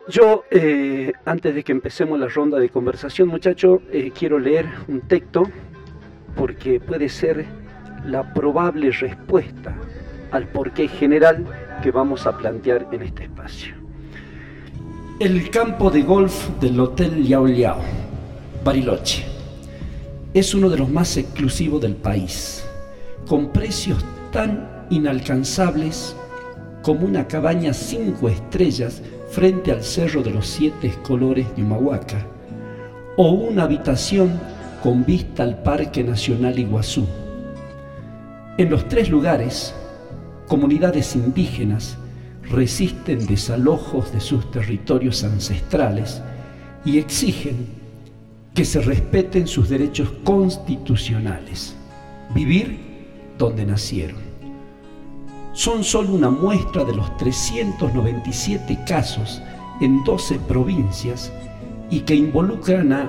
Yo, antes de que empecemos la ronda de conversación, muchachos, quiero leer un texto porque puede ser la probable respuesta al porqué general que vamos a plantear en este espacio. El campo de golf del Hotel Yao Liao, Bariloche, es uno de los más exclusivos del país, con precios tan inalcanzables como una cabaña 5 estrellas frente al Cerro de los 7 Colores de Humahuaca, o una habitación con vista al Parque Nacional Iguazú. En los tres lugares, comunidades indígenas resisten desalojos de sus territorios ancestrales y exigen que se respeten sus derechos constitucionales, vivir donde nacieron. Son solo una muestra de los 397 casos en 12 provincias y que involucran a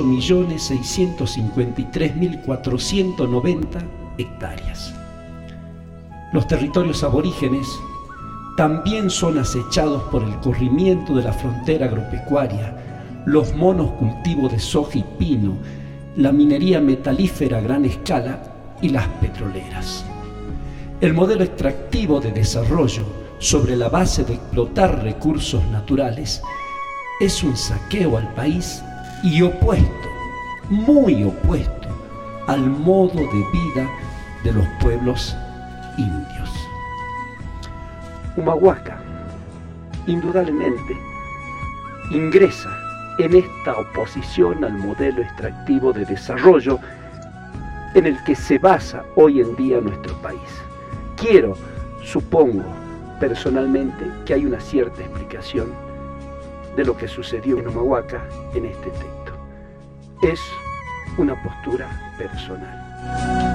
8.653.490 hectáreas. Los territorios aborígenes también son acechados por el corrimiento de la frontera agropecuaria, los monocultivos de soja y pino, la minería metalífera a gran escala y las petroleras. El modelo extractivo de desarrollo sobre la base de explotar recursos naturales es un saqueo al país y opuesto, muy opuesto, al modo de vida de los pueblos indios. Humahuaca, indudablemente, ingresa en esta oposición al modelo extractivo de desarrollo en el que se basa hoy en día nuestro país. Supongo personalmente que hay una cierta explicación de lo que sucedió en Humahuaca en este texto. Es una postura personal.